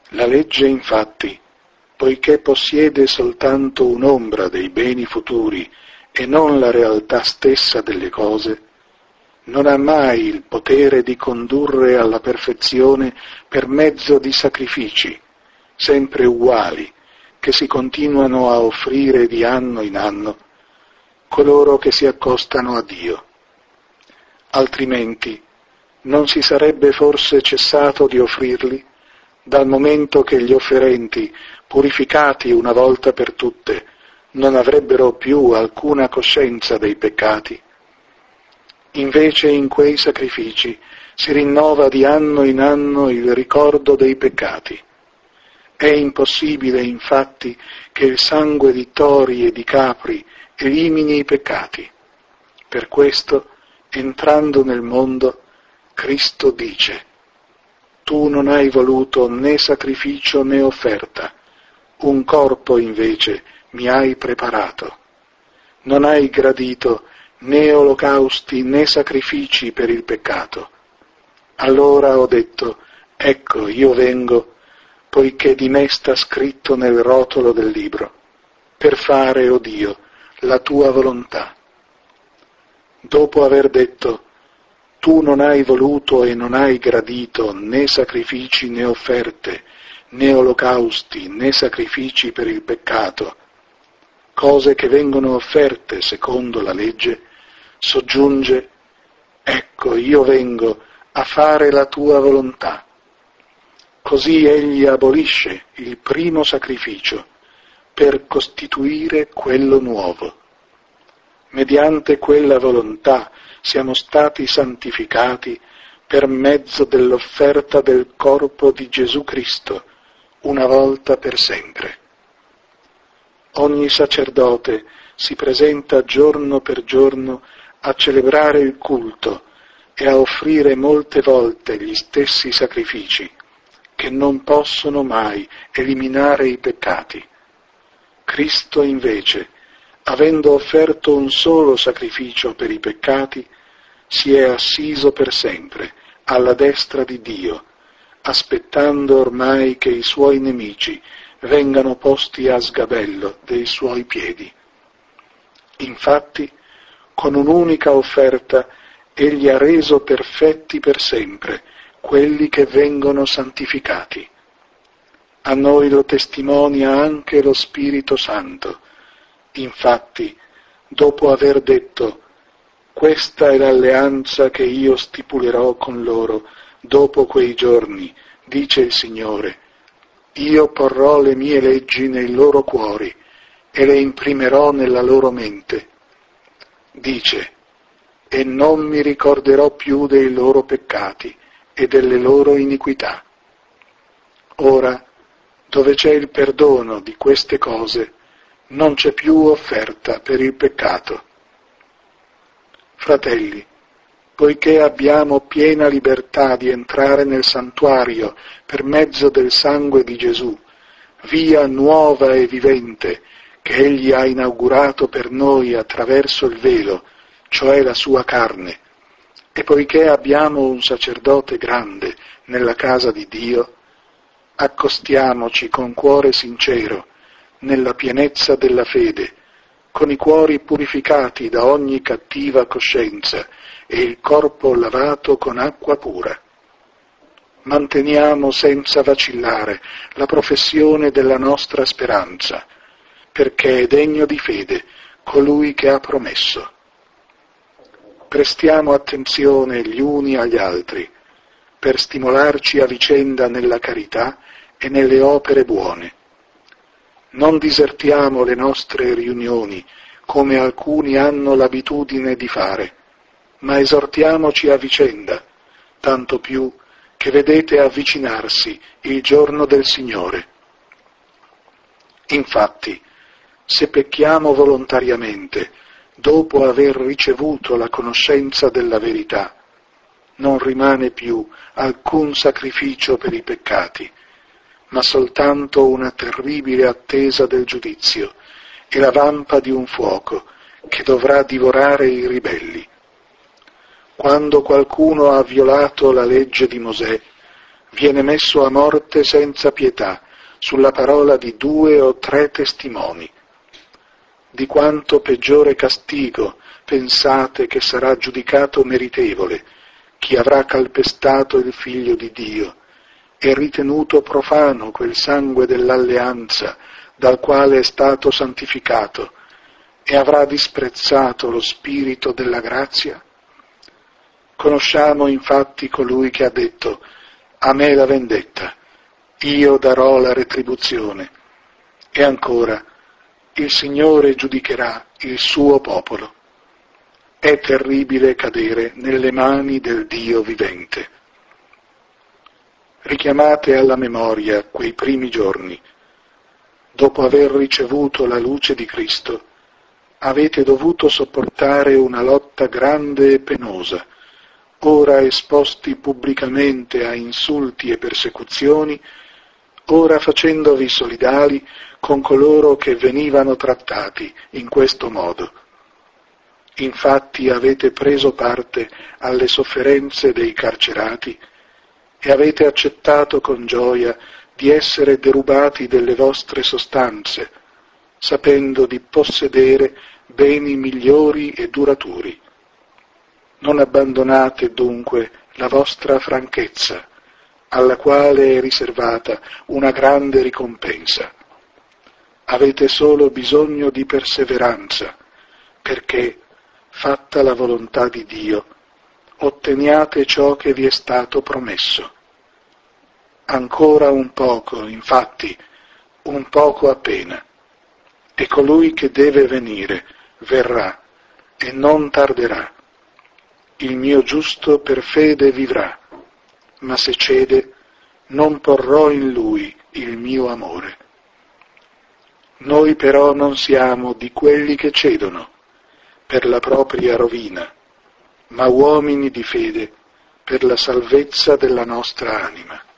La legge, infatti, poiché possiede soltanto un'ombra dei beni futuri e non la realtà stessa delle cose, non ha mai il potere di condurre alla perfezione per mezzo di sacrifici, sempre uguali, che si continuano a offrire di anno in anno, coloro che si accostano a Dio. Altrimenti non si sarebbe forse cessato di offrirli, dal momento che gli offerenti, purificati una volta per tutte, non avrebbero più alcuna coscienza dei peccati. Invece in quei sacrifici si rinnova di anno in anno il ricordo dei peccati. È impossibile, infatti, che il sangue di tori e di capri elimini i peccati. Per questo, entrando nel mondo, Cristo dice: «Tu non hai voluto né sacrificio né offerta, un corpo invece mi hai preparato. Non hai gradito né olocausti né sacrifici per il peccato. Allora ho detto: ecco, io vengo, poiché di me sta scritto nel rotolo del libro, per fare, o Dio, la tua volontà». Dopo aver detto: «Tu non hai voluto e non hai gradito né sacrifici né offerte, né olocausti né sacrifici per il peccato, cose che vengono offerte secondo la legge», soggiunge: «Ecco, io vengo a fare la tua volontà». Così egli abolisce il primo sacrificio per costituire quello nuovo. Mediante quella volontà siamo stati santificati per mezzo dell'offerta del corpo di Gesù Cristo, una volta per sempre. Ogni sacerdote si presenta giorno per giorno a celebrare il culto e a offrire molte volte gli stessi sacrifici, che non possono mai eliminare i peccati. Cristo invece, avendo offerto un solo sacrificio per i peccati, si è assiso per sempre alla destra di Dio, aspettando ormai che i suoi nemici vengano posti a sgabello dei suoi piedi. Infatti, con un'unica offerta, egli ha reso perfetti per sempre quelli che vengono santificati. A noi lo testimonia anche lo Spirito Santo. Infatti, dopo aver detto: «Questa è l'alleanza che io stipulerò con loro dopo quei giorni, dice il Signore, io porrò le mie leggi nei loro cuori e le imprimerò nella loro mente», dice: «E non mi ricorderò più dei loro peccati e delle loro iniquità». Ora, dove c'è il perdono di queste cose, non c'è più offerta per il peccato. Fratelli, poiché abbiamo piena libertà di entrare nel santuario per mezzo del sangue di Gesù, via nuova e vivente che Egli ha inaugurato per noi attraverso il velo, cioè la sua carne, e poiché abbiamo un sacerdote grande nella casa di Dio, accostiamoci con cuore sincero, nella pienezza della fede, con i cuori purificati da ogni cattiva coscienza e il corpo lavato con acqua pura. Manteniamo senza vacillare la professione della nostra speranza, perché è degno di fede colui che ha promesso. Prestiamo attenzione gli uni agli altri, per stimolarci a vicenda nella carità e nelle opere buone. Non disertiamo le nostre riunioni, come alcuni hanno l'abitudine di fare, ma esortiamoci a vicenda, tanto più che vedete avvicinarsi il giorno del Signore. Infatti, se pecchiamo volontariamente, dopo aver ricevuto la conoscenza della verità, non rimane più alcun sacrificio per i peccati, ma soltanto una terribile attesa del giudizio e la vampa di un fuoco che dovrà divorare i ribelli. Quando qualcuno ha violato la legge di Mosè, viene messo a morte senza pietà, sulla parola di 2 o 3 testimoni. Di quanto peggiore castigo pensate che sarà giudicato meritevole chi avrà calpestato il Figlio di Dio e ritenuto profano quel sangue dell'alleanza dal quale è stato santificato e avrà disprezzato lo Spirito della grazia? Conosciamo infatti colui che ha detto: a me la vendetta, io darò la retribuzione. E ancora, il Signore giudicherà il suo popolo. È terribile cadere nelle mani del Dio vivente. Richiamate alla memoria quei primi giorni. Dopo aver ricevuto la luce di Cristo, avete dovuto sopportare una lotta grande e penosa, ora esposti pubblicamente a insulti e persecuzioni, ora facendovi solidali con coloro che venivano trattati in questo modo. Infatti avete preso parte alle sofferenze dei carcerati e avete accettato con gioia di essere derubati delle vostre sostanze, sapendo di possedere beni migliori e duraturi. Non abbandonate dunque la vostra franchezza, alla quale è riservata una grande ricompensa. Avete solo bisogno di perseveranza, perché, fatta la volontà di Dio, otteniate ciò che vi è stato promesso. Ancora un poco, infatti, un poco appena, e colui che deve venire verrà e non tarderà. Il mio giusto per fede vivrà, ma se cede non porrò in lui il mio amore. Noi però non siamo di quelli che cedono per la propria rovina, ma uomini di fede per la salvezza della nostra anima.